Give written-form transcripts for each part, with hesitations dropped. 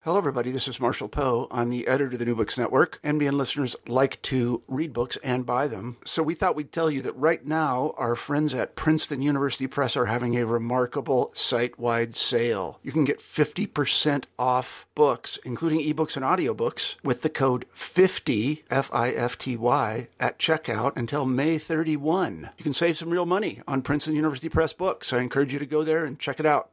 Hello, everybody. This is Marshall Poe. I'm the editor of the New Books Network. NBN listeners like to read books and buy them. So we thought we'd tell you that right now, our friends at Princeton University Press are having a remarkable site-wide sale. You can get 50% off books, including ebooks and audiobooks, with the code 50, F-I-F-T-Y, at checkout until May 31. You can save some real money on Princeton University Press books. I encourage you to go there and check it out.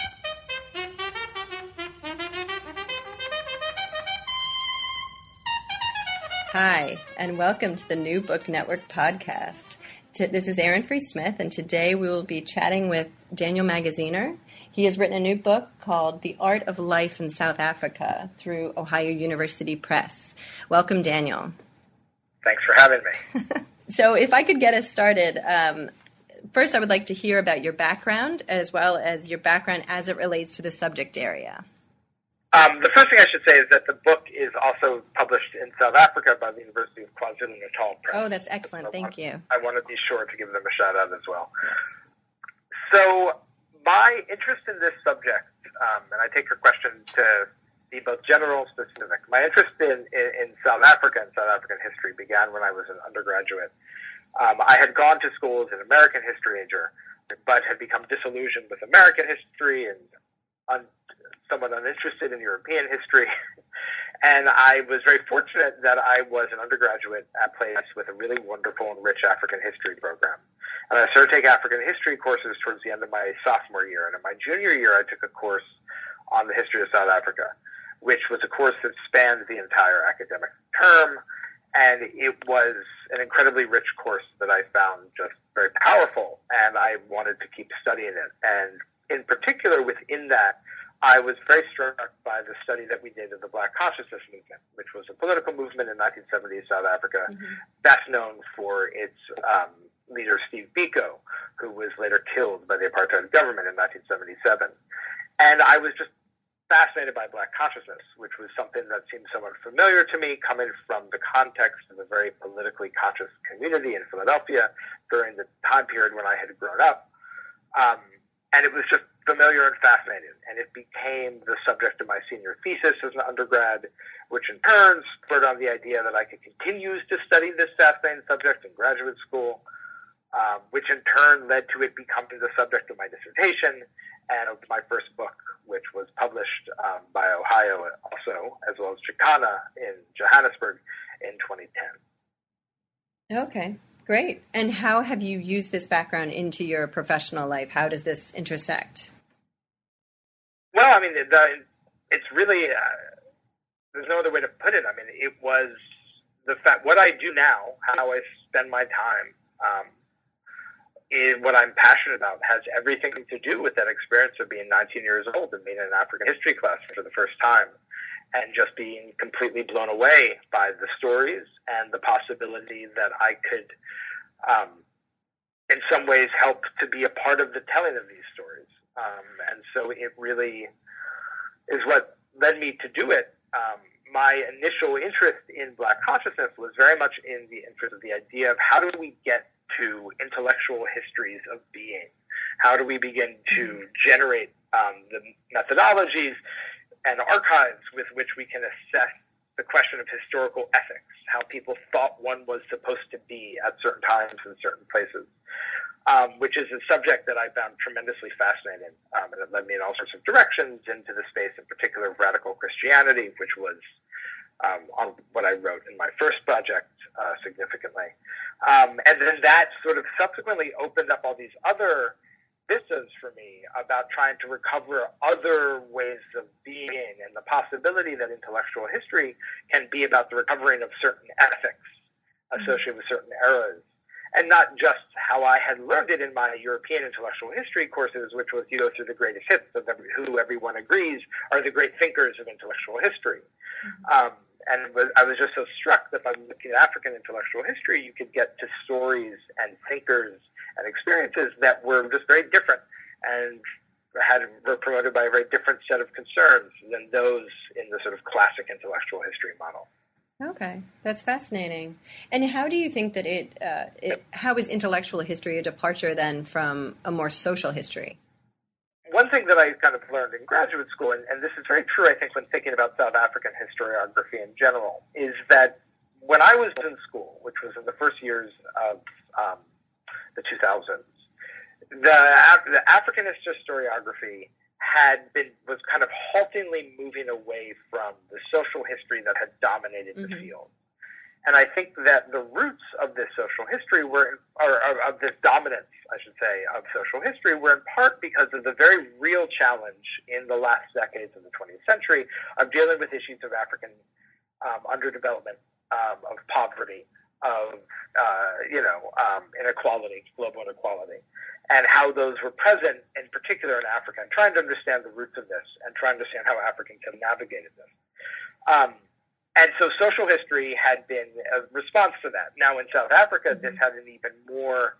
Hi, and welcome to the New Book Network podcast. This is Erin Free Smith, and today we will be chatting with Daniel Magaziner. He has written a new book called The Art of Life in South Africa through Ohio University Press. Welcome, Daniel. Thanks for having me. So if I could get us started, first I would like to hear about your background as well as your background as it relates to the subject area. The first thing I should say is that the book is also published in South Africa by the University of KwaZulu-Natal Press. Oh, that's excellent. Thank you. I want to be sure to give them a shout out as well. So my interest in this subject, and I take your question to be both general and specific, my interest in South Africa and South African history began when I was an undergraduate. I had gone to school as an American history major, but had become disillusioned with American history and somewhat uninterested in European history. And I was very fortunate that I was an undergraduate at Place with a really wonderful and rich African history program. And I started to take African history courses towards the end of my sophomore year. And in my junior year, I took a course on the history of South Africa, which was a course that spanned the entire academic term. And it was an incredibly rich course that I found just very powerful. And I wanted to keep studying it. And in particular, within that, I was very struck by the study that we did of the Black Consciousness movement, which was a political movement in 1970s South Africa, best known for its leader, Steve Biko, who was later killed by the apartheid government in 1977. And I was just fascinated by Black consciousness, which was something that seemed somewhat familiar to me, coming from the context of a very politically conscious community in Philadelphia during the time period when I had grown up. And it was just familiar and fascinating, and it became the subject of my senior thesis as an undergrad, which in turn spurred on the idea that I could continue to study this fascinating subject in graduate school, which in turn led to it becoming the subject of my dissertation and of my first book, which was published by Ohio also, as well as Chicana in Johannesburg in 2010. Okay. Great. And how have you used this background into your professional life? How does this intersect? Well, I mean, it's really, there's no other way to put it. I mean, it was the fact, what I do now, how I spend my time, is what I'm passionate about, has everything to do with that experience of being 19 years old and being in an African history class for the first time, and just being completely blown away by the stories and the possibility that I could, in some ways, help to be a part of the telling of these stories. And so it really is what led me to do it. My initial interest in Black consciousness was very much in the interest of the idea of how do we get to intellectual histories of being? How do we begin to generate the methodologies and archives with which we can assess the question of historical ethics, how people thought one was supposed to be at certain times in certain places, which is a subject that I found tremendously fascinating. And it led me in all sorts of directions into the space, in particular, of radical Christianity, which was on what I wrote in my first project significantly. And then that sort of subsequently opened up all these other vistas for me about trying to recover other ways of being and the possibility that intellectual history can be about the recovering of certain ethics associated with certain eras, and not just how I had learned it in my European intellectual history courses, which was you go through the greatest hits of who everyone agrees are the great thinkers of intellectual history. And I was just so struck that by looking at African intellectual history, you could get to stories and thinkers and experiences that were just very different and were promoted by a very different set of concerns than those in the sort of classic intellectual history model. Okay, that's fascinating. And how do you think that how is intellectual history a departure then from a more social history? one thing that I kind of learned in graduate school, and this is very true, I think, when thinking about South African historiography in general, is that when I was in school, which was in the first years of the 2000s, the African historiography was kind of haltingly moving away from the social history that had dominated the field. And I think that the roots of this social history or of this dominance, I should say, of social history were in part because of the very real challenge in the last decades of the 20th century of dealing with issues of African underdevelopment, of poverty, of, inequality, global inequality, and how those were present, in particular in Africa, and trying to understand the roots of this and trying to understand how Africans have navigated this. And so social history had been a response to that. Now in South Africa, this had an even more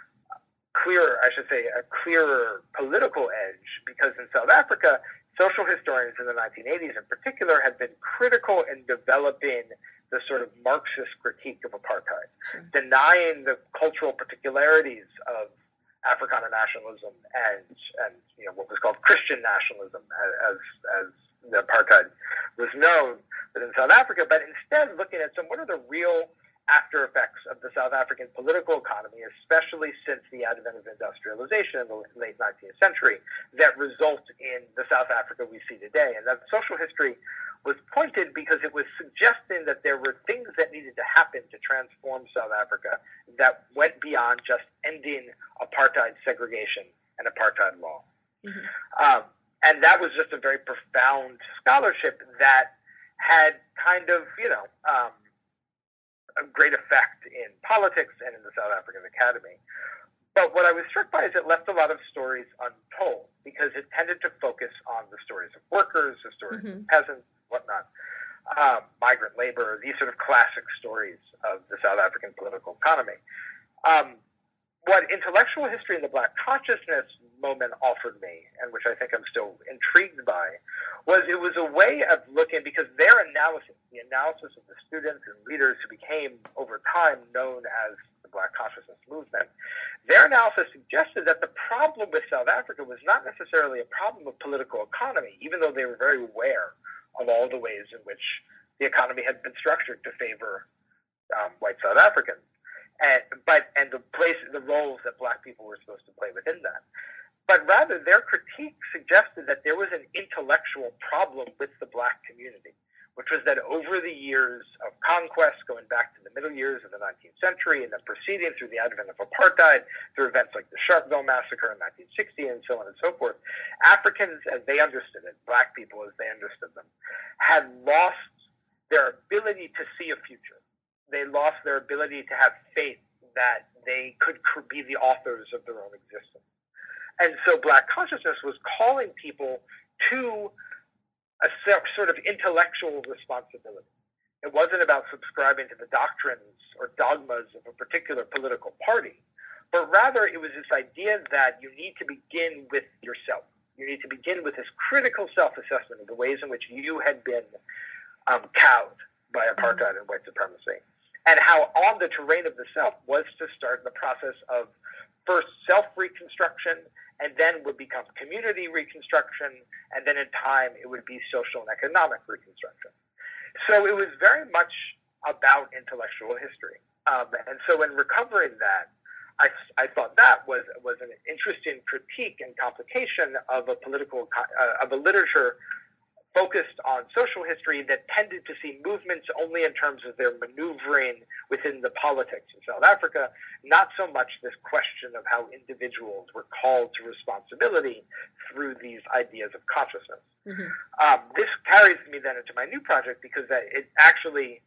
a clearer political edge, because in South Africa, social historians in the 1980s in particular had been critical in developing the sort of Marxist critique of apartheid, denying the cultural particularities of Afrikaner nationalism and what was called Christian nationalism as the apartheid was known within South Africa, but instead looking at what are the real after effects of the South African political economy, especially since the advent of industrialization in the late 19th century, that result in the South Africa we see today. And that social history was pointed because it was suggesting that there were things that needed to happen to transform South Africa that went beyond just ending apartheid segregation and apartheid law. And that was just a very profound scholarship that had kind of, a great effect in politics and in the South African Academy. But what I was struck by is it left a lot of stories untold, because it tended to focus on the stories of workers, the stories of peasants, whatnot, migrant labor, these sort of classic stories of the South African political economy. What intellectual history in the Black consciousness moment offered me, and which I think I'm still intrigued by, was it was a way of looking, because their analysis, the analysis of the students and leaders who became over time known as the Black consciousness movement, their analysis suggested that the problem with South Africa was not necessarily a problem of political economy, even though they were very aware of all the ways in which the economy had been structured to favor white South Africans. And the roles that Black people were supposed to play within that. But rather, their critique suggested that there was an intellectual problem with the Black community, which was that over the years of conquest, going back to the middle years of the 19th century, and then proceeding through the advent of apartheid, through events like the Sharpeville Massacre in 1960, and so on and so forth, Africans, as they understood it, Black people as they understood them, had lost their ability to see a future. They lost their ability to have faith that they could be the authors of their own existence. And so Black consciousness was calling people to a sort of intellectual responsibility. It wasn't about subscribing to the doctrines or dogmas of a particular political party, but rather it was this idea that you need to begin with yourself. You need to begin with this critical self-assessment of the ways in which you had been cowed by apartheid and white supremacy, and how on the terrain of the self was to start the process of first self-reconstruction, and then would become community reconstruction, and then in time it would be social and economic reconstruction. So it was very much about intellectual history. And so in recovering that, I thought that was an interesting critique and complication of a literature focused on social history that tended to see movements only in terms of their maneuvering within the politics of South Africa, not so much this question of how individuals were called to responsibility through these ideas of consciousness. This carries me then into my new project, because it actually,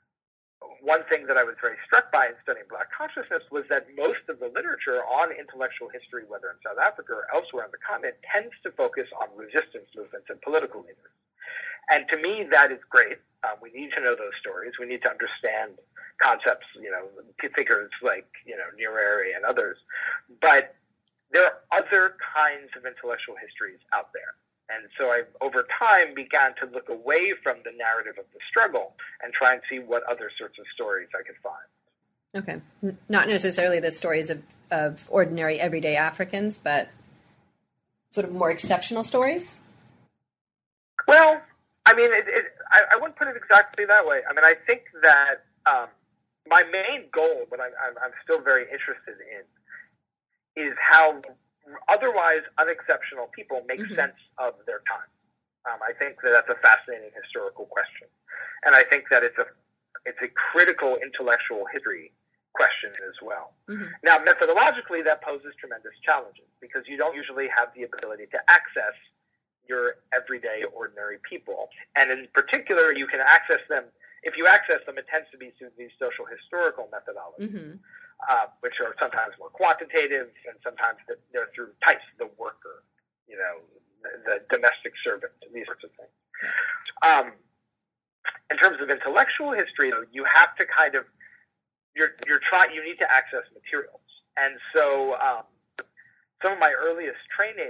one thing that I was very struck by in studying Black consciousness was that most of the literature on intellectual history, whether in South Africa or elsewhere on the continent, tends to focus on resistance movements and political leaders. And to me, that is great. We need to know those stories. We need to understand concepts, figures like, Nyerere and others. But there are other kinds of intellectual histories out there. And so I, over time, began to look away from the narrative of the struggle and try and see what other sorts of stories I could find. Okay. Not necessarily the stories of ordinary, everyday Africans, but sort of more exceptional stories? Well, I mean, I wouldn't put it exactly that way. I mean, I think that my main goal, what I'm still very interested in, is how otherwise unexceptional people make sense of their time. I think that that's a fascinating historical question, and I think that it's a critical intellectual history question as well. Now, methodologically, that poses tremendous challenges because you don't usually have the ability to access your everyday, ordinary people. And in particular, you can access them. If you access them, it tends to be through these social historical methodologies, which are sometimes more quantitative, and sometimes they're through types, the worker, the domestic servant, these sorts of things. In terms of intellectual history, though, you have to kind of, you need to access materials. And so some of my earliest training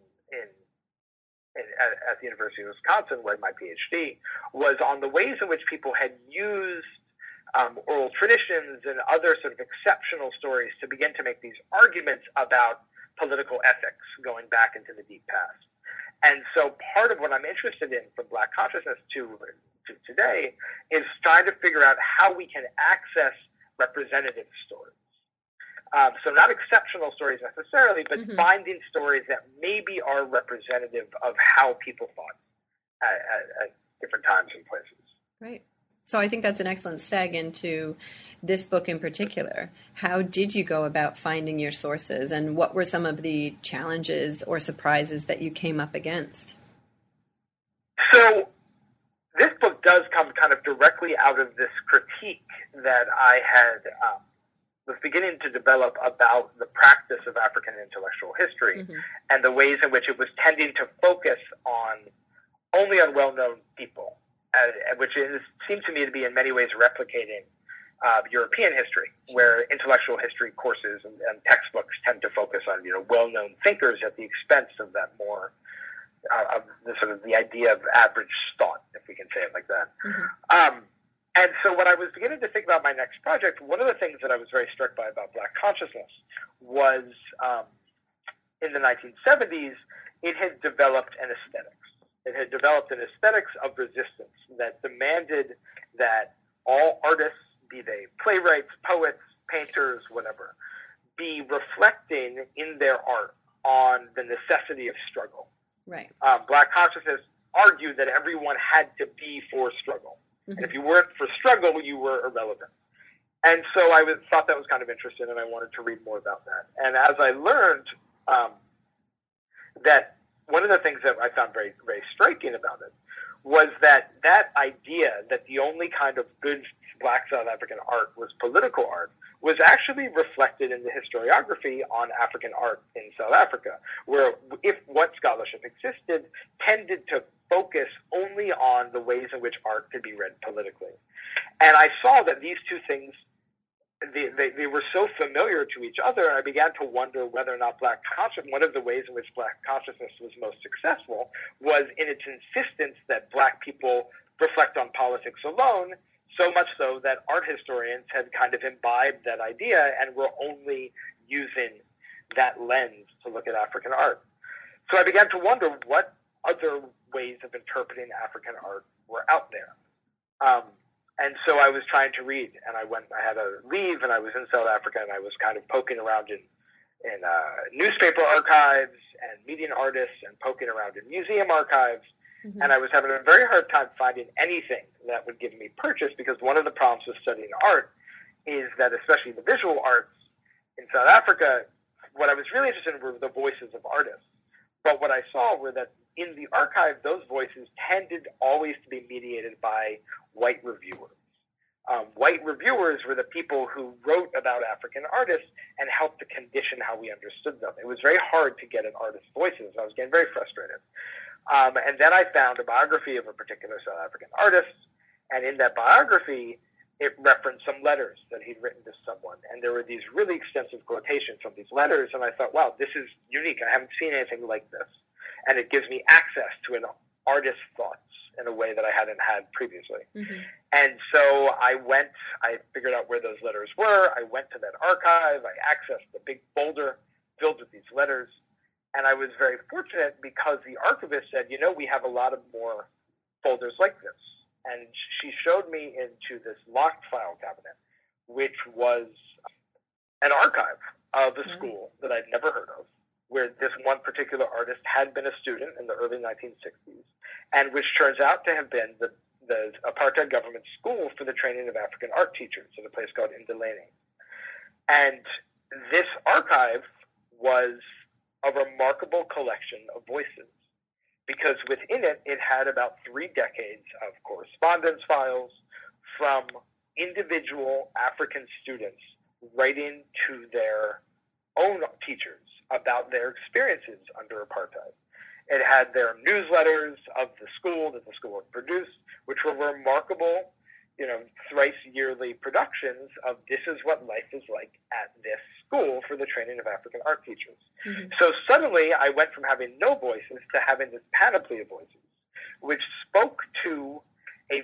at the University of Wisconsin, where my PhD, was on the ways in which people had used oral traditions and other sort of exceptional stories to begin to make these arguments about political ethics going back into the deep past. And so part of what I'm interested in from Black consciousness to today is trying to figure out how we can access representative stories. So not exceptional stories necessarily, but finding stories that maybe are representative of how people thought at different times and places. Right. So I think that's an excellent seg into this book in particular. How did you go about finding your sources, and what were some of the challenges or surprises that you came up against? So this book does come kind of directly out of this critique that I had was beginning to develop about the practice of African intellectual history and the ways in which it was tending to focus only on well-known people, which seemed to me to be in many ways replicating European history, where intellectual history courses and textbooks tend to focus on well-known thinkers at the expense of that more of the sort of the idea of average thought, if we can say it like that. And so when I was beginning to think about my next project, one of the things that I was very struck by about Black consciousness was in the 1970s, it had developed an aesthetics. It had developed an aesthetics of resistance that demanded that all artists, be they playwrights, poets, painters, whatever, be reflecting in their art on the necessity of struggle. Right. Black consciousness argued that everyone had to be for struggle. And if you weren't for struggle, you were irrelevant. And so I thought that was kind of interesting, and I wanted to read more about that. And as I learned that one of the things that I found very, very striking about it was that idea that the only kind of good Black South African art was political art was actually reflected in the historiography on African art in South Africa, where if what scholarship existed tended to focus only on the ways in which art could be read politically. And I saw that these two things, they were so familiar to each other, and I began to wonder whether or not Black consciousness, one of the ways in which Black consciousness was most successful was in its insistence that Black people reflect on politics alone, so much so that art historians had kind of imbibed that idea and were only using that lens to look at African art. So I began to wonder what other ways of interpreting African art were out there. And so I was trying to read, and I had a leave, and I was in South Africa, and I was kind of poking around in newspaper archives and meeting artists and poking around in museum archives. And I was having a very hard time finding anything that would give me purchase, because one of the problems with studying art is that, especially the visual arts in South Africa, what I was really interested in were the voices of artists. But what I saw were that in the archive, those voices tended always to be mediated by white reviewers. White reviewers were the people who wrote about African artists and helped to condition how we understood them. It was very hard to get an artist's voices. I was getting very frustrated. And then I found a biography of a particular South African artist, and in that biography, it referenced some letters that he'd written to someone, and there were these really extensive quotations from these letters, and I thought, wow, this is unique. I haven't seen anything like this, and it gives me access to an artist's thoughts in a way that I hadn't had previously. And so I figured out where those letters were, I went to that archive, I accessed the big folder filled with these letters, And I was very fortunate because the archivist said, we have a lot of more folders like this. And she showed me into this locked file cabinet, which was an archive of a school that I'd never heard of, where this one particular artist had been a student in the early 1960s, and which turns out to have been the apartheid government school for the training of African art teachers at a place called Indaleni. And this archive was a remarkable collection of voices, because within it, it had about 3 decades of correspondence files from individual African students writing to their own teachers about their experiences under apartheid. It had their newsletters of the school that the school had produced, which were remarkable, thrice yearly productions of this is what life is like at this school for the training of African art teachers. Mm-hmm. So suddenly I went from having no voices to having this panoply of voices, which spoke to they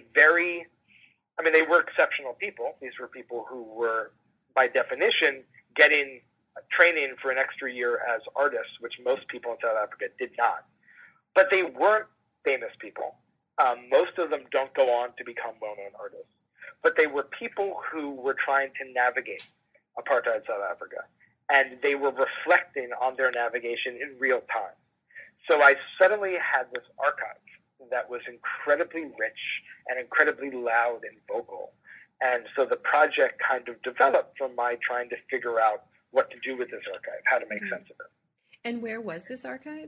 were exceptional people. These were people who were, by definition, getting training for an extra year as artists, which most people in South Africa did not. But they weren't famous people. Most of them don't go on to become well-known artists. But they were people who were trying to navigate apartheid South Africa. And they were reflecting on their navigation in real time. So I suddenly had this archive that was incredibly rich and incredibly loud and vocal. And so the project kind of developed from my trying to figure out what to do with this archive, how to make sense of it. And where was this archive?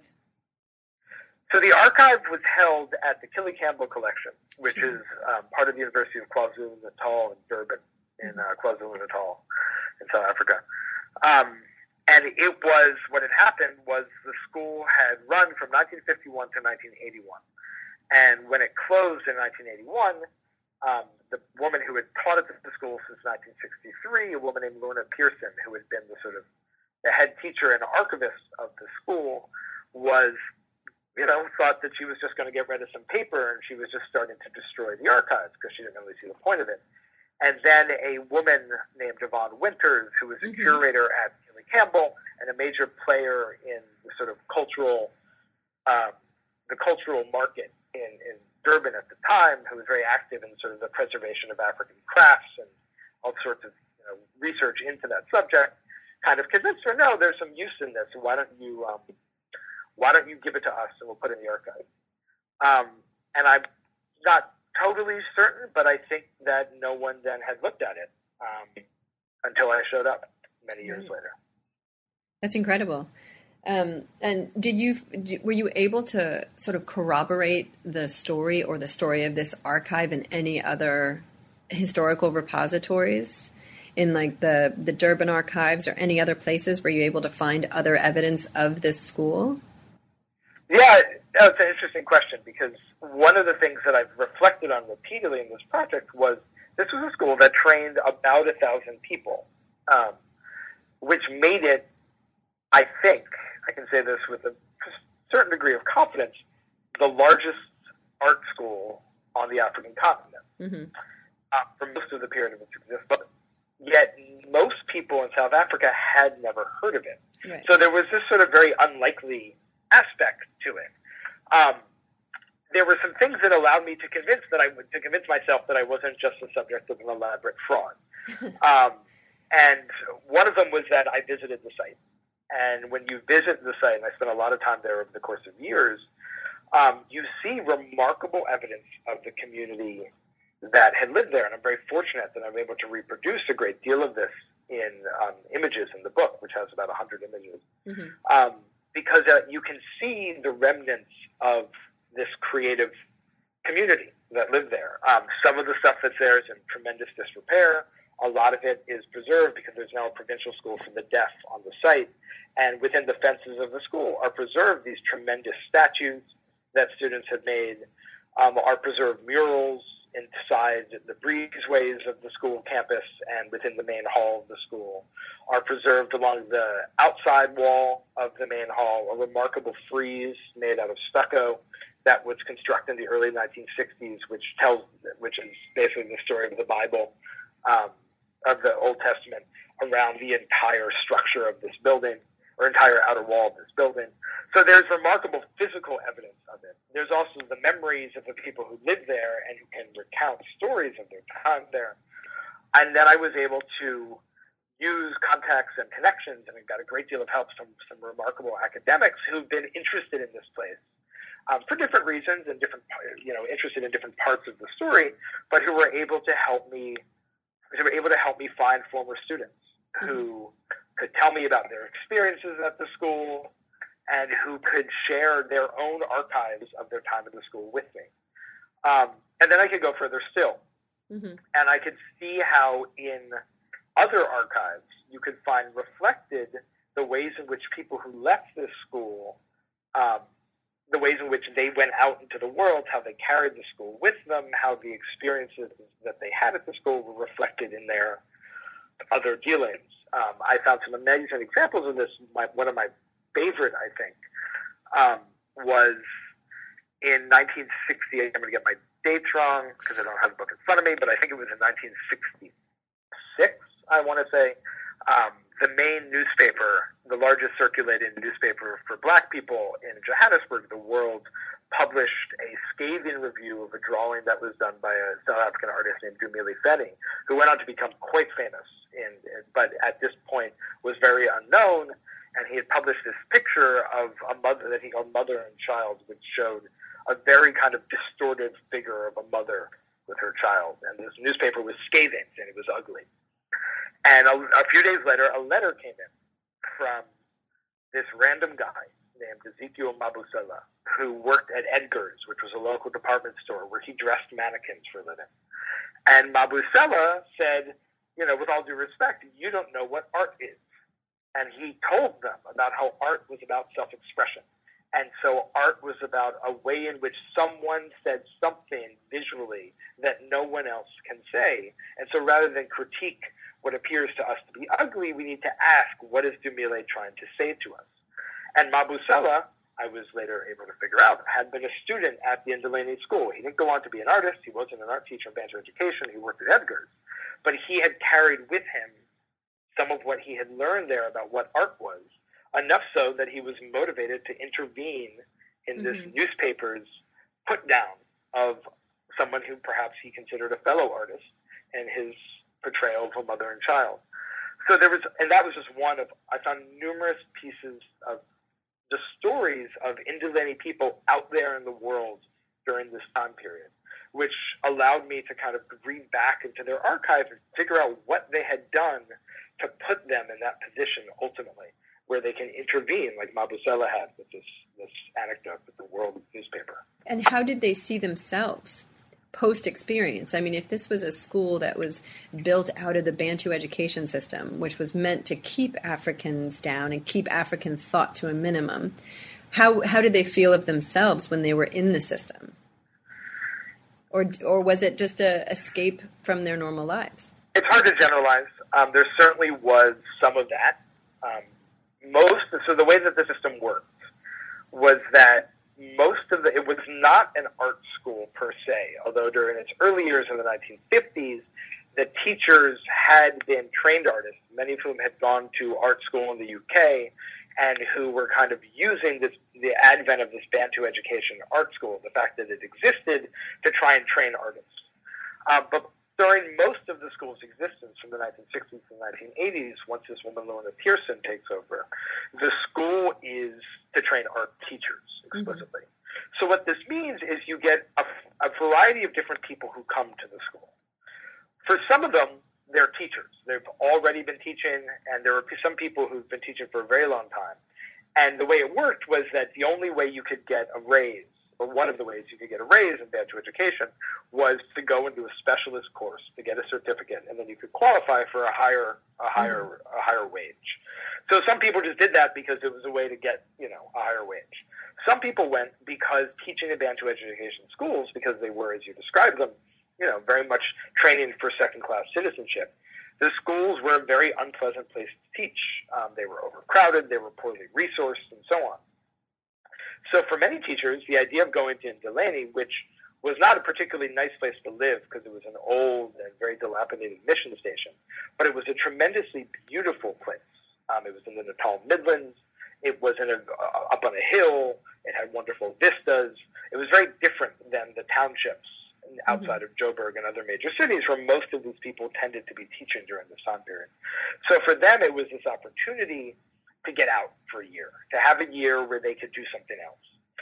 So the archive was held at the Killie Campbell Collection, which is part of the University of KwaZulu-Natal in Durban, in KwaZulu-Natal in South Africa. And it was, what had happened was the school had run from 1951 to 1981. And when it closed in 1981, the woman who had taught at the school since 1963, a woman named Lorna Pearson, who had been the head teacher and archivist of the school, was, thought that she was just going to get rid of some paper, and she was just starting to destroy the archives because she didn't really see the point of it. And then a woman named Yvonne Winters, who was a curator at Killie Campbell and a major player in the sort of cultural market in Durban at the time, who was very active in sort of the preservation of African crafts and all sorts of research into that subject, kind of convinced her, no, there's some use in this. Why don't you give it to us and we'll put it in the archive? And I'm not totally certain, but I think that no one then had looked at it until I showed up many years later. That's incredible. And were you able to sort of corroborate the story or the story of this archive in any other historical repositories, in like the Durban archives or any other places? Were you able to find other evidence of this school? Yeah, that's an interesting question, because one of the things that I've reflected on repeatedly in this project was this was a school that trained about 1,000 people, which made it, I think, I can say this with a certain degree of confidence, the largest art school on the African continent for most of the period of its existence. But yet most people in South Africa had never heard of it. Right. So there was this sort of very unlikely aspect to it. There were some things that allowed me to convince myself that I wasn't just the subject of an elaborate fraud. And one of them was that I visited the site. And when you visit the site, and I spent a lot of time there over the course of years, you see remarkable evidence of the community that had lived there. And I'm very fortunate that I'm able to reproduce a great deal of this in images in the book, which has about 100 images. Because you can see the remnants of this creative community that lived there. Some of the stuff that's there is in tremendous disrepair. A lot of it is preserved because there's now a provincial school for the deaf on the site. And within the fences of the school are preserved these tremendous statues that students have made, are preserved murals inside the breezeways of the school campus and within the main hall of the school, are preserved along the outside wall of the main hall, a remarkable frieze made out of stucco that was constructed in the early 1960s, which is basically the story of the Bible, of the Old Testament, around the entire structure of this building. or entire outer wall of this building. So there's remarkable physical evidence of it. There's also the memories of the people who live there and who can recount stories of their time there. And then I was able to use contacts and connections, and I got a great deal of help from some remarkable academics who've been interested in this place for different reasons and different, interested in different parts of the story, but who were able to help me. Who were able to help me find former students who could tell me about their experiences at the school and who could share their own archives of their time at the school with me. And then I could go further still. Mm-hmm. And I could see how in other archives you could find reflected the ways in which people who left this school, the ways in which they went out into the world, how they carried the school with them, how the experiences that they had at the school were reflected in their other dealings. I found some amazing examples of this. One of my favorite, I think, was in 1968. I'm going to get my dates wrong because I don't have the book in front of me, but I think it was in 1966, I want to say. The main newspaper, the largest circulating newspaper for black people in Johannesburg, The World, published a scathing review of a drawing that was done by a South African artist named Dumile Feni, who went on to become quite famous, but at this point was very unknown. And he had published this picture of a mother that he called Mother and Child, which showed a very kind of distorted figure of a mother with her child. And this newspaper was scathing, and it was ugly. And a few days later, a letter came in from this random guy named Ezekiel Mabusela, who worked at Edgar's, which was a local department store where he dressed mannequins for a living. And Mabusela said, with all due respect, you don't know what art is. And he told them about how art was about self-expression. And so art was about a way in which someone said something visually that no one else can say. And so rather than critique what appears to us to be ugly, we need to ask, what is Dumile trying to say to us? And Mabusela, I was later able to figure out, had been a student at the Ndileni School. He didn't go on to be an artist. He wasn't an art teacher in Bantu education. He worked at Edgar's. But he had carried with him some of what he had learned there about what art was, enough so that he was motivated to intervene in this newspaper's put down of someone who perhaps he considered a fellow artist and his portrayal of a mother and child. So there was, and that was just one of, I found numerous pieces of the stories of Ndileni people out there in the world during this time period, which allowed me to kind of read back into their archives and figure out what they had done to put them in that position ultimately, where they can intervene, like Mabusela had with this anecdote with the World newspaper. And how did they see themselves post-experience? I mean, if this was a school that was built out of the Bantu education system, which was meant to keep Africans down and keep African thought to a minimum, how did they feel of themselves when they were in the system? Or was it just a escape from their normal lives? It's hard to generalize. There certainly was some of that. So the way that the system worked was that it was not an art school per se, although during its early years in the 1950s, the teachers had been trained artists, many of whom had gone to art school in the UK, and who were kind of using the advent of this Bantu education art school, the fact that it existed, to try and train artists. But during most of the school's existence from the 1960s to the 1980s, once this woman, Lorna Pearson, takes over, the school is to train art teachers explicitly. Mm-hmm. So what this means is you get a variety of different people who come to the school. For some of them, they're teachers. They've already been teaching, and there are some people who've been teaching for a very long time. And the way it worked was that the only way you could get a raise, or one of the ways you could get a raise in Bantu education, was to go into a specialist course to get a certificate, and then you could qualify for a higher wage. So some people just did that because it was a way to get, a higher wage. Some people went because teaching in Bantu education schools, because they were, as you described them, very much training for second-class citizenship. The schools were a very unpleasant place to teach. They were overcrowded, they were poorly resourced, and so on. So for many teachers, the idea of going to Ndileni, which was not a particularly nice place to live because it was an old and very dilapidated mission station, but it was a tremendously beautiful place. It was in the Natal Midlands. It was up on a hill. It had wonderful vistas. It was very different than the townships outside of Joburg and other major cities where most of these people tended to be teaching during this time period. So for them, it was this opportunity to get out for a year, to have a year where they could do something else.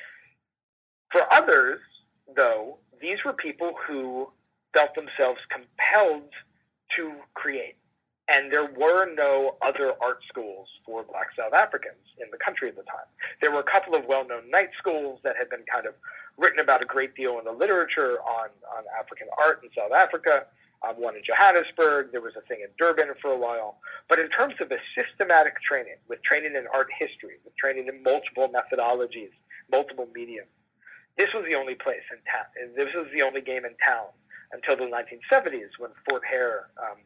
For others, though, these were people who felt themselves compelled to create. And there were no other art schools for Black South Africans in the country at the time. There were a couple of well-known night schools that had been kind of written about a great deal in the literature on African art in South Africa, one in Johannesburg. There was a thing in Durban for a while. But in terms of a systematic training, with training in art history, with training in multiple methodologies, multiple mediums, this was the only place in town. This was the only game in town until the 1970s when Fort Hare,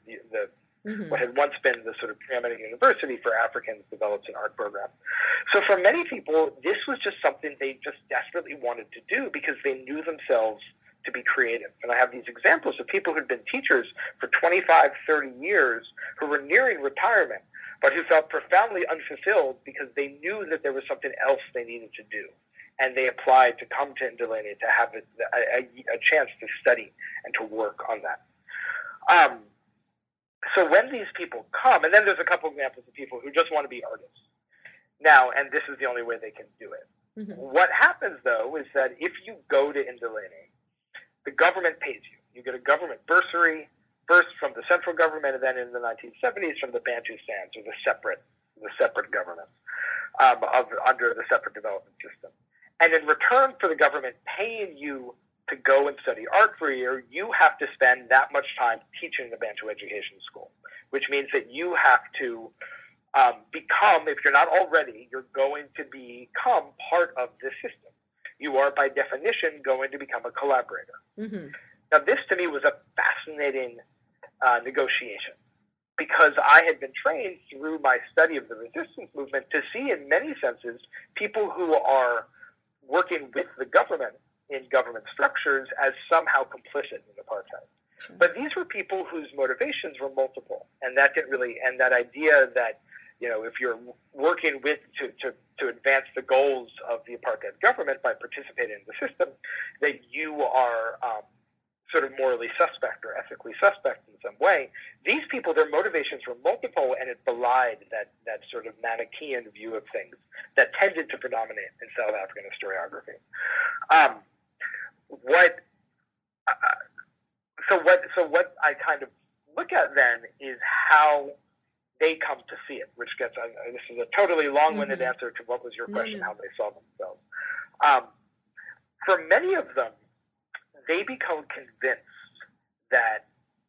what had once been the sort of preeminent university for Africans, developed an art program. So for many people, this was just something they just desperately wanted to do because they knew themselves to be creative. And I have these examples of people who'd been teachers for 25, 30 years who were nearing retirement, but who felt profoundly unfulfilled because they knew that there was something else they needed to do. And they applied to come to Ndoleni to have a chance to study and to work on that. So when these people come, and then there's a couple examples of people who just want to be artists now, and this is the only way they can do it. What happens, though, is that if you go to Ndoleni, the government pays you. You get a government bursary, first from the central government, and then in the 1970s from the Bantu Sands, or the separate government under the separate development system. And in return for the government paying you to go and study art for a year, you have to spend that much time teaching the Bantu Education School, which means that you have to become, if you're not already, you're going to become part of this system. You are, by definition, going to become a collaborator. Now, this to me was a fascinating negotiation because I had been trained through my study of the resistance movement to see, in many senses, people who are working with the government in government structures as somehow complicit in apartheid. But these were people whose motivations were multiple, and that didn't really, and that idea that, you know, if you're working with to advance the goals of the apartheid government by participating in the system, that you are sort of morally suspect or ethically suspect in some way. These people, their motivations were multiple, and it belied that sort of Manichaean view of things that tended to predominate in South African historiography. So what I kind of look at then is how they come to see it, which gets, this is a totally long-winded answer to what was your question, how they saw themselves. For many of them, they become convinced that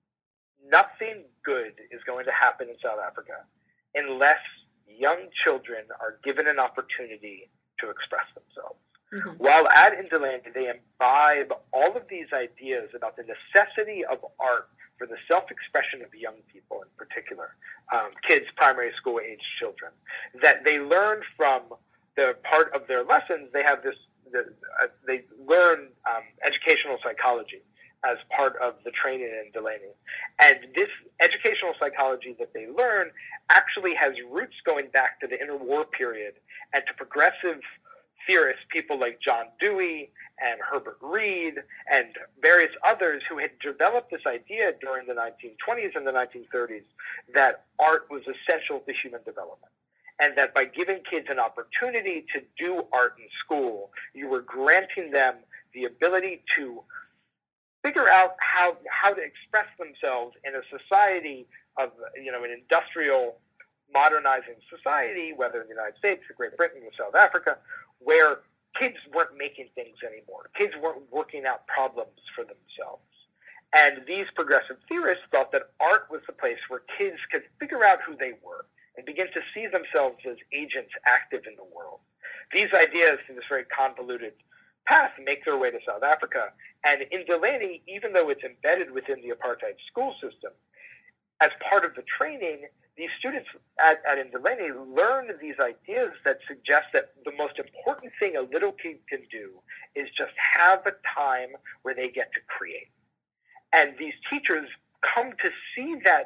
nothing good is going to happen in South Africa unless young children are given an opportunity to express themselves. While at Ndoleni, they imbibe all of these ideas about the necessity of art for the self-expression of young people in particular, kids, primary school-age children, that they learn from the part of their lessons. They have they learn educational psychology as part of the training in Ndoleni. And this educational psychology that they learn actually has roots going back to the interwar period and to progressive theorists, people like John Dewey and Herbert Reed and various others who had developed this idea during the 1920s and the 1930s that art was essential to human development. And that by giving kids an opportunity to do art in school, you were granting them the ability to figure out how to express themselves in a society of, you know, an industrial modernizing society, whether in the United States or Great Britain or South Africa, where kids weren't making things anymore. Kids weren't working out problems for themselves. And these progressive theorists thought that art was the place where kids could figure out who they were and begin to see themselves as agents active in the world. These ideas, through this very convoluted path, make their way to South Africa. And in Ndoleni, even though it's embedded within the apartheid school system, as part of the training, these students at Ndoleni learn these ideas that suggest that the most important thing a little kid can do is just have a time where they get to create. And these teachers come to see that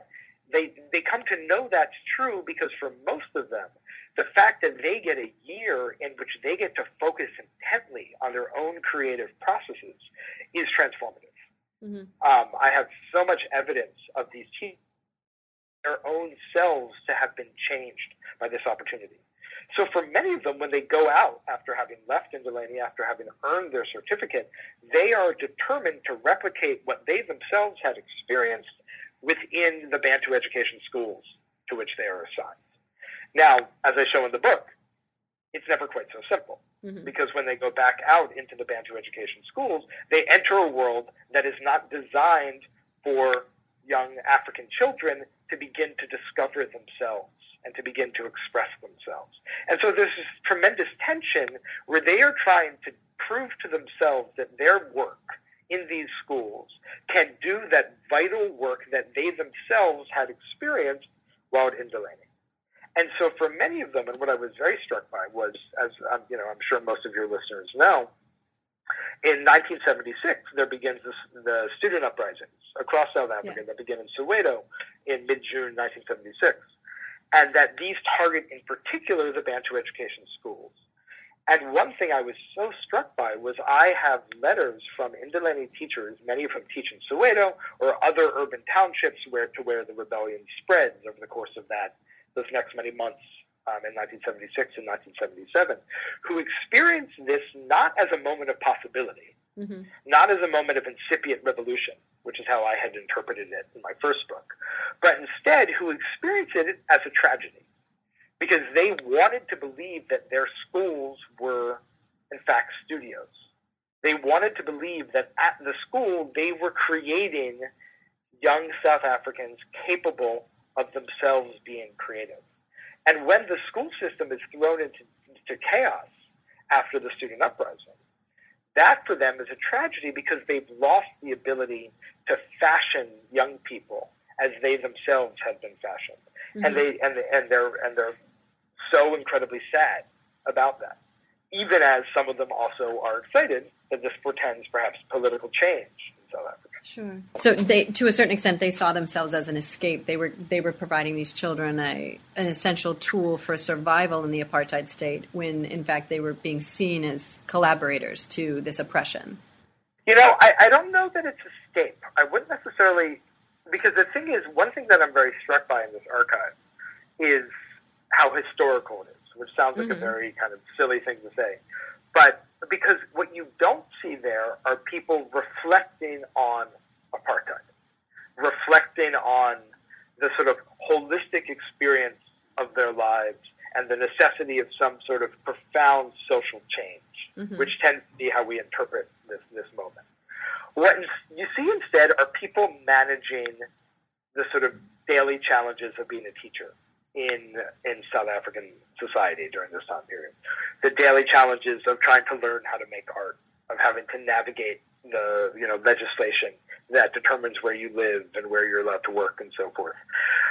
they come to know that's true because for most of them, the fact that they get a year in which they get to focus intently on their own creative processes is transformative. Mm-hmm. I have so much evidence of these teachers, their own selves, to have been changed by this opportunity. So for many of them, when they go out after having left Delaney, after having earned their certificate, they are determined to replicate what they themselves had experienced within the Bantu education schools to which they are assigned. Now, as I show in the book, it's never quite so simple, mm-hmm. because when they go back out into the Bantu education schools, they enter a world that is not designed for young African children to begin to discover themselves and to begin to express themselves. And so there's this tremendous tension where they are trying to prove to themselves that their work in these schools can do that vital work that they themselves had experienced while at Delaney. And so for many of them, and what I was very struck by was, as I'm sure most of your listeners know, in 1976, there begins the student uprisings across South Africa that begin in Soweto in mid-June 1976, and that these target in particular the Bantu education schools. And one thing I was so struck by was I have letters from Ndoleni teachers, many of whom teach in Soweto or other urban townships where the rebellion spreads over the course of those next many months in 1976 and 1977, who experienced this not as a moment of possibility, mm-hmm. not as a moment of incipient revolution, which is how I had interpreted it in my first book, but instead who experienced it as a tragedy, because they wanted to believe that their schools were, in fact, studios. They wanted to believe that at the school they were creating young South Africans capable of themselves being creative. And when the school system is thrown into chaos after the student uprising, that for them is a tragedy because they've lost the ability to fashion young people as they themselves had been fashioned. Mm-hmm. And they're so incredibly sad about that, even as some of them also are excited that this portends perhaps political change in South Africa. Sure. So they, to a certain extent, they saw themselves as an escape. They were providing these children an essential tool for survival in the apartheid state, when in fact they were being seen as collaborators to this oppression. I don't know that it's escape. I wouldn't necessarily, because the thing is, one thing that I'm very struck by in this archive is how historical it is, which sounds like mm-hmm. a very kind of silly thing to say. But because what you don't see there are people reflecting on apartheid, reflecting on the sort of holistic experience of their lives and the necessity of some sort of profound social change, mm-hmm. which tends to be how we interpret this moment. What you see instead are people managing the sort of daily challenges of being a teacher in South African society during this time period. The daily challenges of trying to learn how to make art, of having to navigate the legislation that determines where you live and where you're allowed to work and so forth.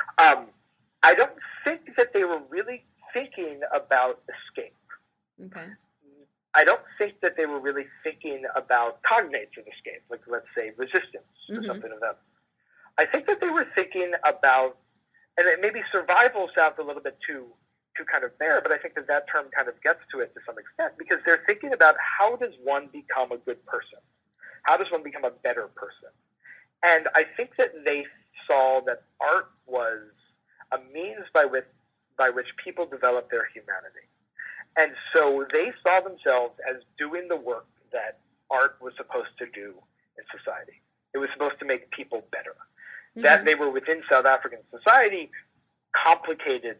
I don't think that they were really thinking about escape. Okay. I don't think that they were really thinking about cognates of escape, like let's say resistance mm-hmm. or something of that. I think that they were thinking about, and maybe survival sounds a little bit too kind of bare, but I think that term kind of gets to it to some extent, because they're thinking about how does one become a good person? How does one become a better person? And I think that they saw that art was a means by which people develop their humanity. And so they saw themselves as doing the work that art was supposed to do in society. It was supposed to make people better. Mm-hmm. That they were within South African society complicated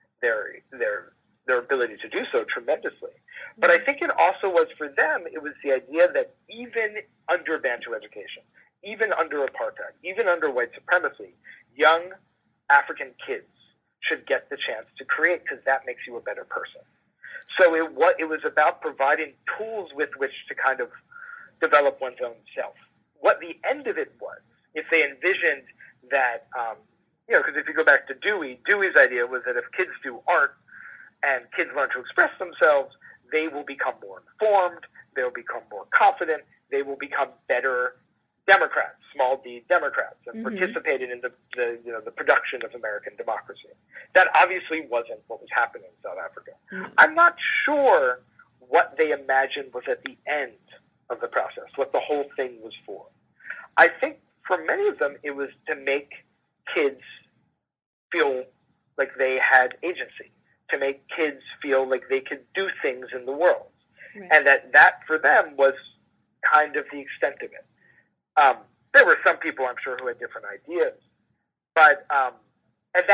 their ability to do so tremendously. But I think it also was for them, it was the idea that even under Bantu education, even under apartheid, even under white supremacy, young African kids should get the chance to create, because that makes you a better person. So it was about providing tools with which to kind of develop one's own self. What the end of it was, if they envisioned that, because if you go back to Dewey's idea was that if kids do art and kids learn to express themselves, they will become more informed, they'll become more confident, they will become better Democrats, small d Democrats, and participated in the production of American democracy. That obviously wasn't what was happening in South Africa. I'm not sure what they imagined was at the end of the process, what the whole thing was for. I think for many of them, it was to make kids feel like they had agency, to make kids feel like they could do things in the world. Right. And that for them was kind of the extent of it. There were some people, I'm sure, who had different ideas, but and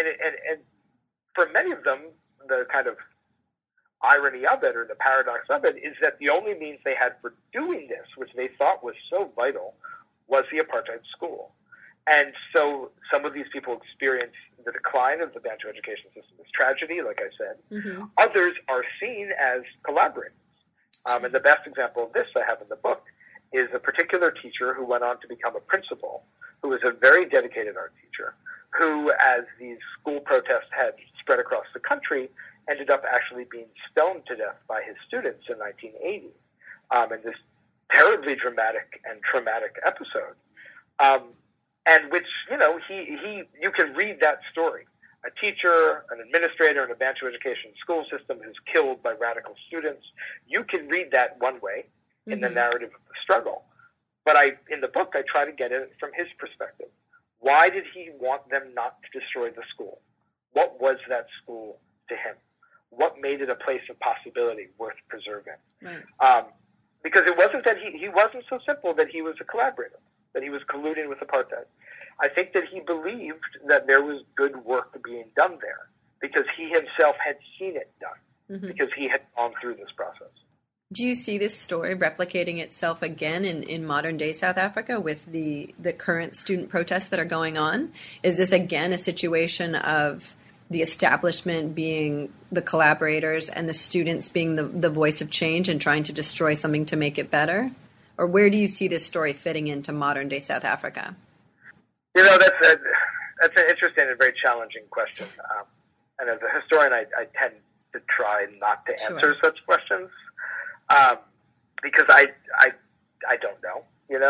for many of them, the kind of irony of it, or the paradox of it, is that the only means they had for doing this, which they thought was so vital, was the apartheid school. And so some of these people experienced the decline of the Bantu education system as tragedy, like I said. Others are seen as collaborators. And the best example of this I have in the book is a particular teacher who went on to become a principal, who was a very dedicated art teacher, who, as these school protests had spread across the country, ended up actually being stoned to death by his students in 1980, in this terribly dramatic and traumatic episode. And which, you can read that story. A teacher, an administrator in a Bantu education school system who's killed by radical students. You can read that one way in the narrative of the struggle. But in the book, I try to get it from his perspective. Why did he want them not to destroy the school? What was that school to him? What made it a place of possibility worth preserving? Right. Because it wasn't that he wasn't so simple that he was a collaborator, that he was colluding with apartheid. I think that he believed that there was good work being done there because he himself had seen it done, because he had gone through this process. Do you see this story replicating itself again in modern-day South Africa with the current student protests that are going on? Is this again a situation of the establishment being the collaborators and the students being the voice of change and trying to destroy something to make it better? Or where do you see this story fitting into modern-day South Africa? That's an interesting and very challenging question. And as a historian, I tend to try not to answer such questions because I don't know.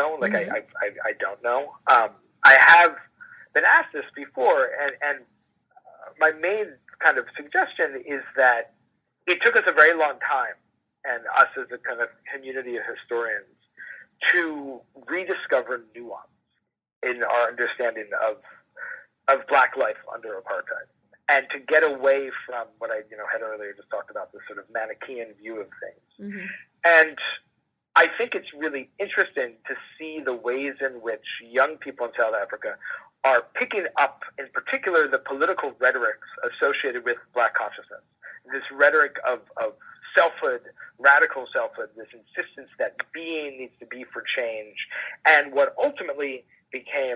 I don't know. I have been asked this before, and my main kind of suggestion is that it took us a very long time, and us as a kind of community of historians, to rediscover nuance in our understanding of Black life under apartheid, and to get away from what I had earlier just talked about, this sort of Manichaean view of things. And I think it's really interesting to see the ways in which young people in South Africa are picking up, in particular, the political rhetorics associated with Black consciousness. This rhetoric of selfhood, radical selfhood, this insistence that being needs to be for change, and what ultimately became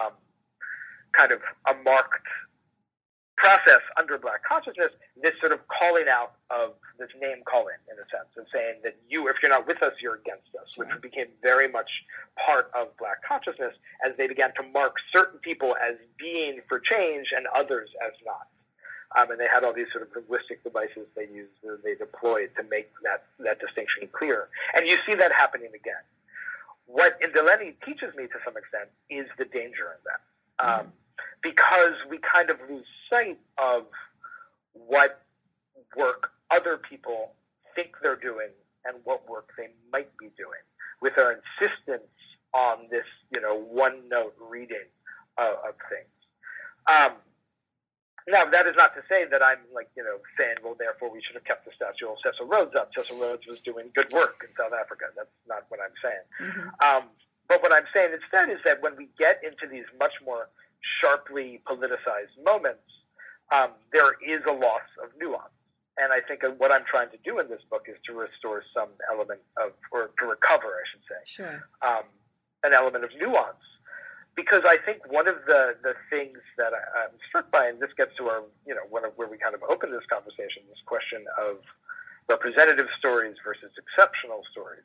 kind of a marked process under Black consciousness, this sort of calling out of this name calling, in a sense, of saying that if you're not with us, you're against us, which became very much part of Black consciousness as they began to mark certain people as being for change and others as not. And they had all these sort of linguistic devices they deployed to make that distinction clear. And you see that happening again. What Ndeleni teaches me to some extent is the danger in that. Because we kind of lose sight of what work other people think they're doing and what work they might be doing, with our insistence on this, one-note reading of things. Now, that is not to say that I'm saying, well, therefore we should have kept the statue of Cecil Rhodes up. Cecil Rhodes was doing good work in South Africa. That's not what I'm saying. But what I'm saying instead is that when we get into these much more sharply politicized moments, there is a loss of nuance. And I think what I'm trying to do in this book is to restore some element or to recover, I should say, an element of nuance. Because I think one of the things that I'm struck by, and this gets to our, where we kind of open this conversation, this question of representative stories versus exceptional stories.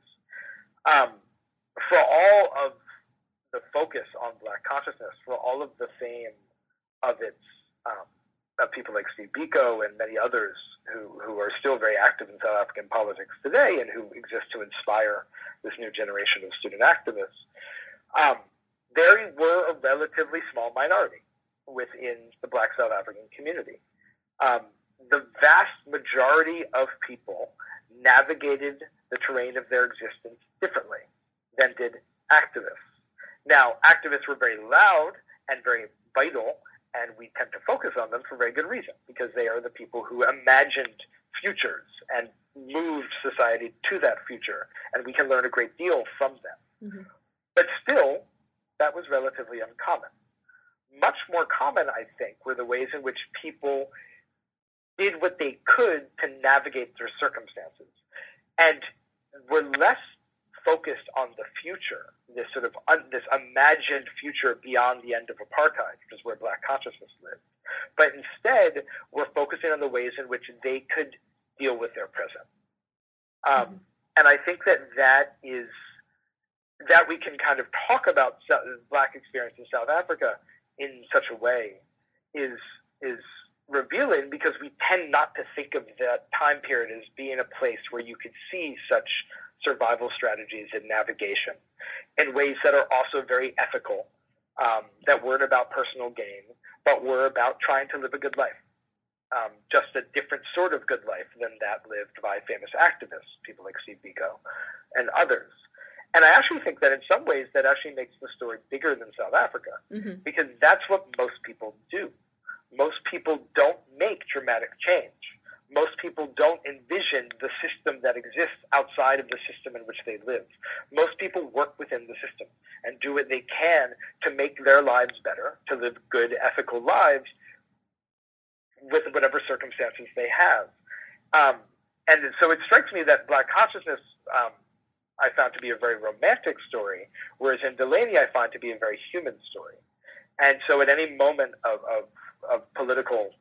For all of the focus on Black consciousness, for all of the fame of of people like Steve Biko and many others who are still very active in South African politics today and who exist to inspire this new generation of student activists, They were a relatively small minority within the Black South African community. The vast majority of people navigated the terrain of their existence differently than did activists. Now, activists were very loud and very vital, and we tend to focus on them for very good reason, because they are the people who imagined futures and moved society to that future, and we can learn a great deal from them. Mm-hmm. But still, that was relatively uncommon. Much more common, I think, were the ways in which people did what they could to navigate their circumstances, and were less focused on the future, this sort of this imagined future beyond the end of apartheid, which is where Black consciousness lived. But instead, we're focusing on the ways in which they could deal with their present. And I think that we can kind of talk about Black experience in South Africa in such a way is revealing, because we tend not to think of that time period as being a place where you could see such survival strategies and navigation in ways that are also very ethical, that weren't about personal gain, but were about trying to live a good life. Just a different sort of good life than that lived by famous activists, people like Steve Biko and others. And I actually think that in some ways that actually makes the story bigger than South Africa, mm-hmm. because that's what most people do. Most people don't make dramatic change. Most people don't envision the system that exists outside of the system in which they live. Most people work within the system and do what they can to make their lives better, to live good, ethical lives with whatever circumstances they have. And so it strikes me that Black consciousness I found to be a very romantic story, whereas in Delaney I find to be a very human story. And so at any moment of political,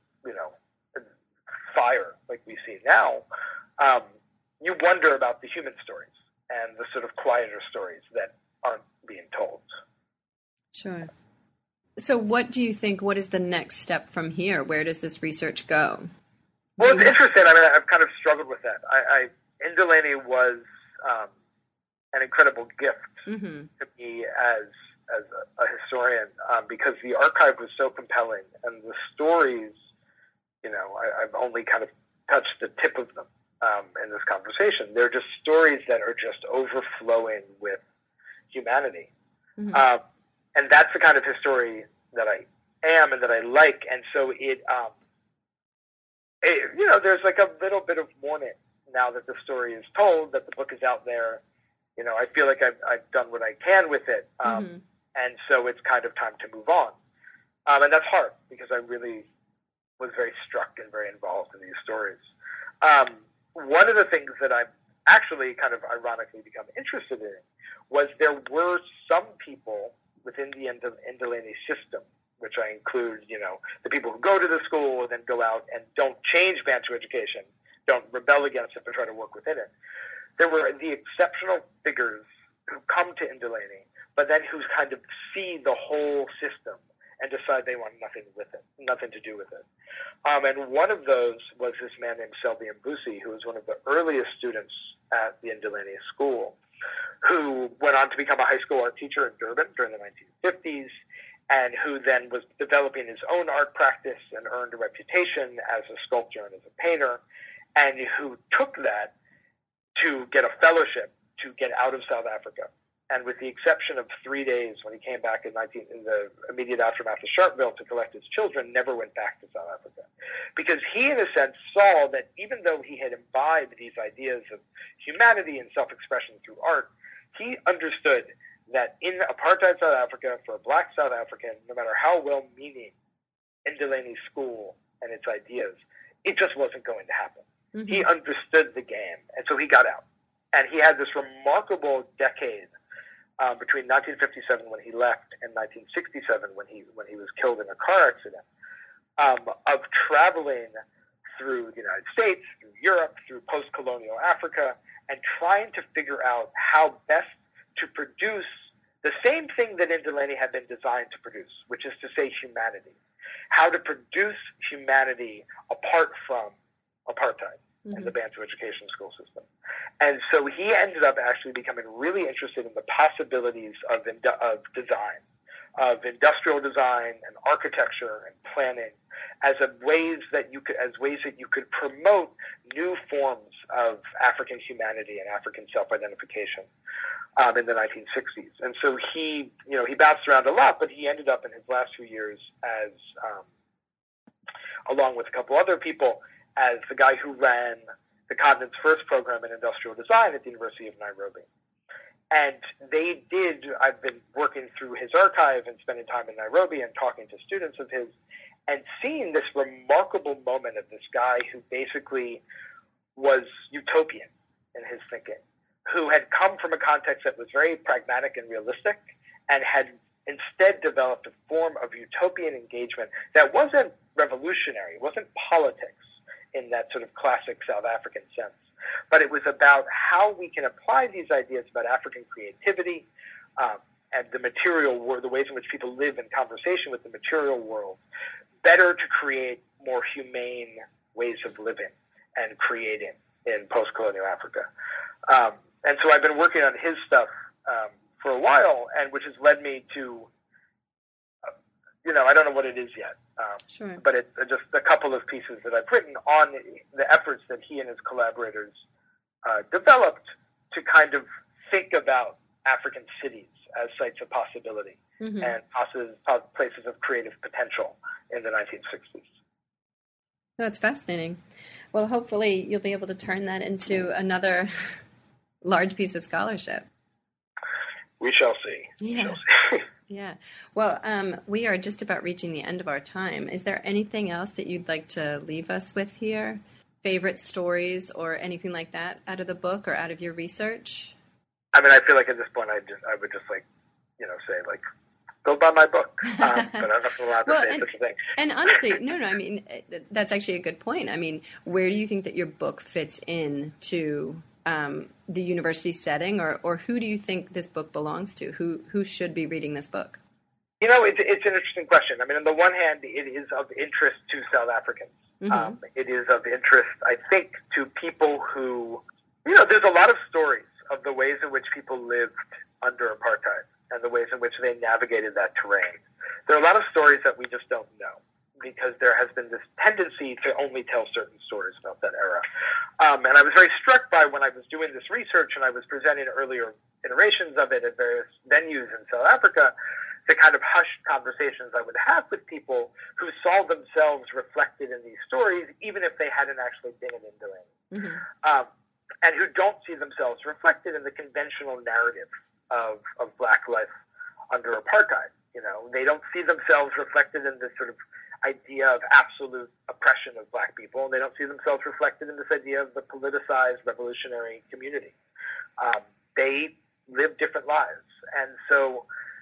fire like we see now, you wonder about the human stories and the sort of quieter stories that aren't being told. Sure. So what do you think, what is the next step from here? Where does this research go? Well, it's interesting. I mean, I've kind of struggled with that. In Delaney was an incredible gift mm-hmm. to me as a historian, because the archive was so compelling, and the stories, I've only kind of touched the tip of them in this conversation. They're just stories that are just overflowing with humanity. Mm-hmm. And that's the kind of history that I am and that I like. And so there's like a little bit of mourning now that the story is told, that the book is out there. I feel like I've done what I can with it. Mm-hmm. And so it's kind of time to move on. And that's hard, because I really was very struck and very involved in these stories. One of the things that I've actually kind of ironically become interested in was there were some people within the Delaney system, which I include, the people who go to the school and then go out and don't change Bantu education, don't rebel against it, but try to work within it. There were the exceptional figures who come to Delaney, but then who kind of see the whole system and decide they want nothing to do with it. And one of those was this man named Selby Mbusi, who was one of the earliest students at the Delaney School, who went on to become a high school art teacher in Durban during the 1950s, and who then was developing his own art practice and earned a reputation as a sculptor and as a painter, and who took that to get a fellowship to get out of South Africa. And with the exception of 3 days when he came back in the immediate aftermath of Sharpeville to collect his children, never went back to South Africa. Because he, in a sense, saw that even though he had imbibed these ideas of humanity and self-expression through art, he understood that in apartheid South Africa, for a Black South African, no matter how well-meaning Delaney's school and its ideas, it just wasn't going to happen. Mm-hmm. He understood the game, and so he got out. And he had this remarkable decade between 1957 when he left and 1967 when he was killed in a car accident, of traveling through the United States, through Europe, through post-colonial Africa, and trying to figure out how best to produce the same thing that Delaney had been designed to produce, which is to say humanity. How to produce humanity apart from apartheid. and the Bantu education school system. And so he ended up actually becoming really interested in the possibilities of design, of industrial design and architecture and planning as ways that you could promote new forms of African humanity and African self-identification in the 1960s. And so he bounced around a lot, but he ended up in his last few years as, along with a couple other people, as the guy who ran the continent's first program in industrial design at the University of Nairobi. And I've been working through his archive and spending time in Nairobi and talking to students of his and seeing this remarkable moment of this guy who basically was utopian in his thinking, who had come from a context that was very pragmatic and realistic and had instead developed a form of utopian engagement that wasn't revolutionary, wasn't politics in that sort of classic South African sense. But it was about how we can apply these ideas about African creativity and the material world, the ways in which people live in conversation with the material world, better to create more humane ways of living and creating in post-colonial Africa. And so I've been working on his stuff for a while, and which has led me to, I don't know what it is yet, sure. But it's just a couple of pieces that I've written on the efforts that he and his collaborators developed to kind of think about African cities as sites of possibility and places of creative potential in the 1960s. That's fascinating. Well, hopefully you'll be able to turn that into another large piece of scholarship. We shall see. Yeah. Yeah. Well, we are just about reaching the end of our time. Is there anything else that you'd like to leave us with here? Favorite stories or anything like that out of the book or out of your research? I mean, I feel like at this point I would just say go buy my book. But I'm not allowed to say such a thing. And honestly, no, I mean, that's actually a good point. I mean, where do you think that your book fits in to the university setting, or who do you think this book belongs to? Who should be reading this book? It's an interesting question. I mean, on the one hand, it is of interest to South Africans. It is of interest, I think, to people who, there's a lot of stories of the ways in which people lived under apartheid and the ways in which they navigated that terrain. There are a lot of stories that we just don't know because there has been this tendency to only tell certain stories about that era. And I was very struck by when I was doing this research and I was presenting earlier iterations of it at various venues in South Africa, the kind of hushed conversations I would have with people who saw themselves reflected in these stories, even if they hadn't actually been in doing it. And who don't see themselves reflected in the conventional narrative of Black life under apartheid. They don't see themselves reflected in this sort of idea of absolute oppression of Black people, and they don't see themselves reflected in this idea of the politicized revolutionary community. They live different lives. And so,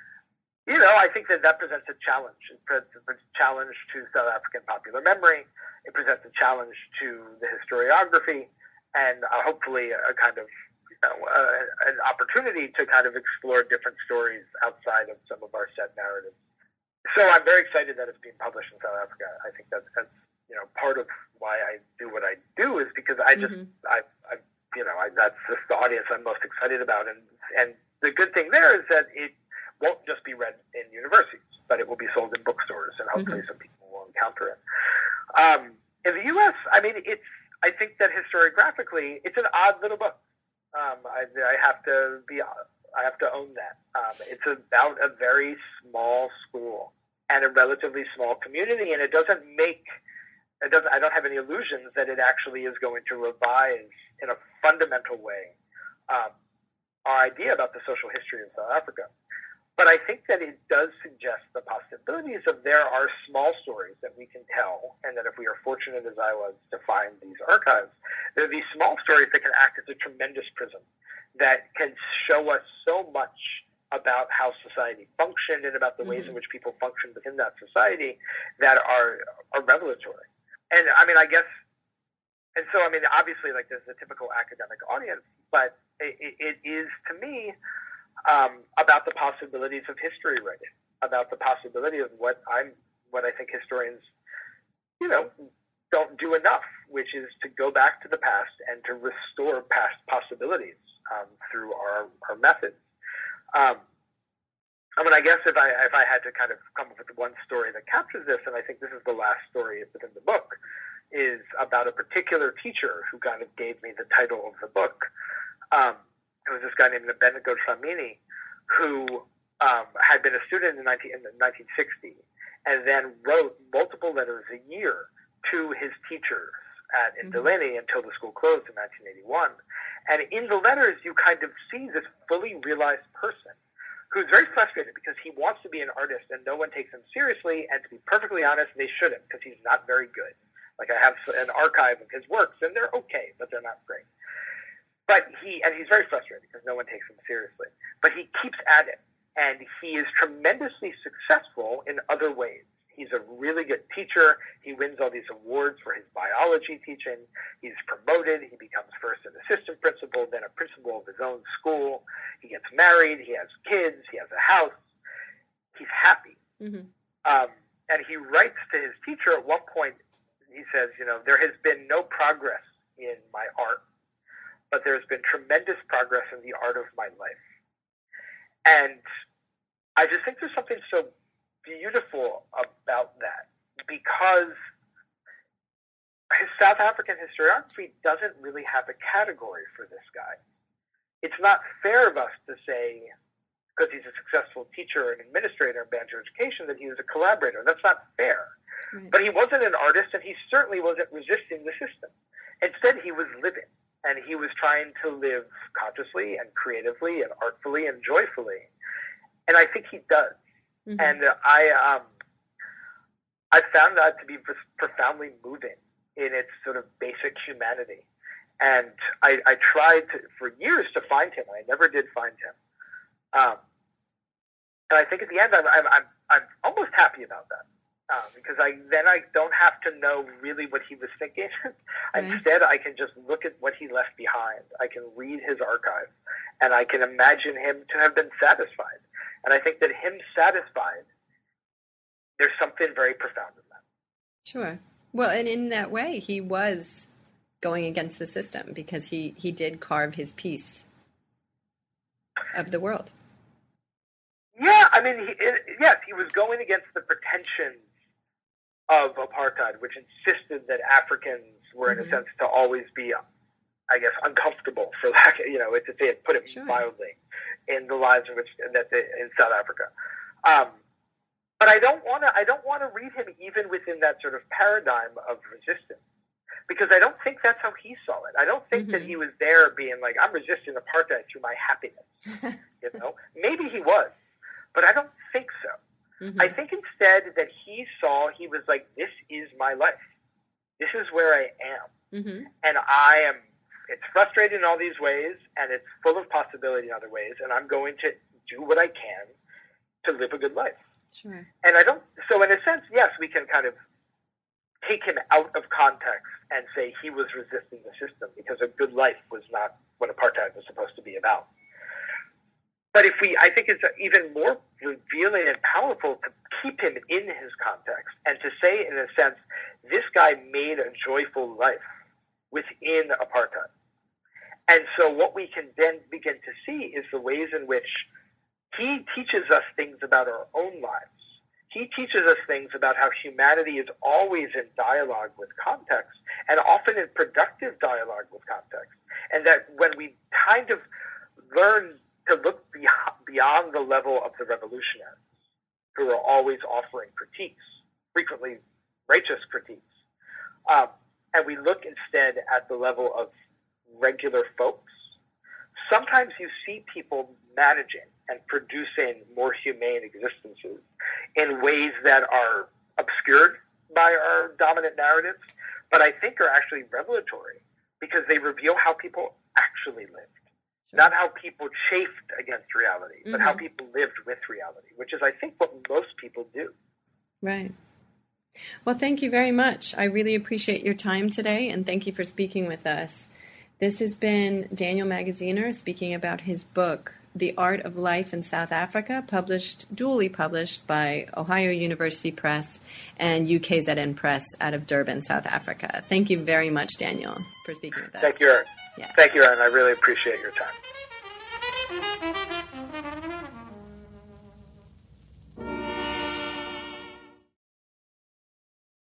I think that presents a challenge. It presents a challenge to South African popular memory. It presents a challenge to the historiography, and hopefully a kind of an opportunity to kind of explore different stories outside of some of our set narratives. So I'm very excited that it's being published in South Africa. I think that's part of why I do what I do is because I just that's just the audience I'm most excited about, and the good thing there is that it won't just be read in universities, but it will be sold in bookstores, and hopefully some people will encounter it. In the U.S., I mean, I think that historiographically, it's an odd little book. I have to own that. It's about a very small school and a relatively small community, and I don't have any illusions that it actually is going to revise in a fundamental way our idea about the social history of South Africa. But I think that it does suggest the possibilities of there are small stories that we can tell, and that if we are fortunate as I was to find these archives, there are these small stories that can act as a tremendous prism that can show us so much about how society functioned and about the ways in which people functioned within that society that are revelatory. And I mean, obviously, like, there's the typical academic audience, but it is, to me, about the possibilities of history writing, about the possibility of what I think historians, don't do enough, which is to go back to the past and to restore past possibilities through our methods. I mean, I guess if I had to kind of come up with one story that captures this, and I think this is the last story within the book, is about a particular teacher who kind of gave me the title of the book. It was this guy named Bendigo Dlamini, who had been a student in the 1960s, and then wrote multiple letters a year to his teachers in Delaney until the school closed in 1981. And in the letters, you kind of see this fully realized person who's very frustrated because he wants to be an artist and no one takes him seriously, and to be perfectly honest, they shouldn't, because he's not very good. Like, I have an archive of his works, and they're okay, but they're not great. But he's very frustrated because no one takes him seriously. But he keeps at it, and he is tremendously successful in other ways. He's a really good teacher. He wins all these awards for his biology teaching. He's promoted. He becomes first an assistant principal, then a principal of his own school. He gets married. He has kids. He has a house. He's happy. Mm-hmm. And he writes to his teacher at one point. He says, there has been no progress in my art, but there's been tremendous progress in the art of my life. And I just think there's something so beautiful about that, because his South African historiography doesn't really have a category for this guy. It's not fair of us to say, because he's a successful teacher and administrator in Banjo Education, that he was a collaborator. That's not fair. Right. But he wasn't an artist, and he certainly wasn't resisting the system. Instead, he was living, and he was trying to live consciously and creatively and artfully and joyfully. And I think he does. Mm-hmm. And I found that to be profoundly moving in its sort of basic humanity. And I tried for years to find him. I never did find him. And I think at the end, I'm almost happy about that. Because I don't have to know really what he was thinking. Mm-hmm. Instead, I can just look at what he left behind. I can read his archive, and I can imagine him to have been satisfied. And I think that him satisfied, there's something very profound in that. Sure. Well, and in that way, he was going against the system, because he did carve his piece of the world. Yeah, I mean, yes, he was going against the pretensions of apartheid, which insisted that Africans were, in a sense, to always be, I guess, uncomfortable, for lack, to say it, put it mildly, in the lives in South Africa. But I don't want to read him even within that sort of paradigm of resistance, because I don't think that's how he saw it. I don't think that he was there being like, I'm resisting apartheid through my happiness. Maybe he was, but I don't think so. Mm-hmm. I think instead that he was like, this is my life. This is where I am. Mm-hmm. And it's frustrating in all these ways, and it's full of possibility in other ways, and I'm going to do what I can to live a good life. Sure. And so in a sense, yes, we can kind of take him out of context and say he was resisting the system, because a good life was not what apartheid was supposed to be about. But I think it's even more revealing and powerful to keep him in his context and to say, in a sense, this guy made a joyful life within apartheid. And so what we can then begin to see is the ways in which he teaches us things about our own lives. He teaches us things about how humanity is always in dialogue with context, and often in productive dialogue with context. And that when we kind of learn to look beyond the level of the revolutionaries, who are always offering critiques, frequently righteous critiques, and we look instead at the level of regular folks, sometimes you see people managing and producing more humane existences in ways that are obscured by our dominant narratives, but I think are actually revelatory, because they reveal how people actually lived. Sure. Not how people chafed against reality, but how people lived with reality, which is, I think, what most people do. Right. Well, thank you very much. I really appreciate your time today, and thank you for speaking with us. This has been Daniel Magaziner speaking about his book, The Art of Life in South Africa, dually published by Ohio University Press and UKZN Press out of Durban, South Africa. Thank you very much, Daniel, for speaking with us. Thank you, Erin. Yeah. Thank you, Erin. I really appreciate your time.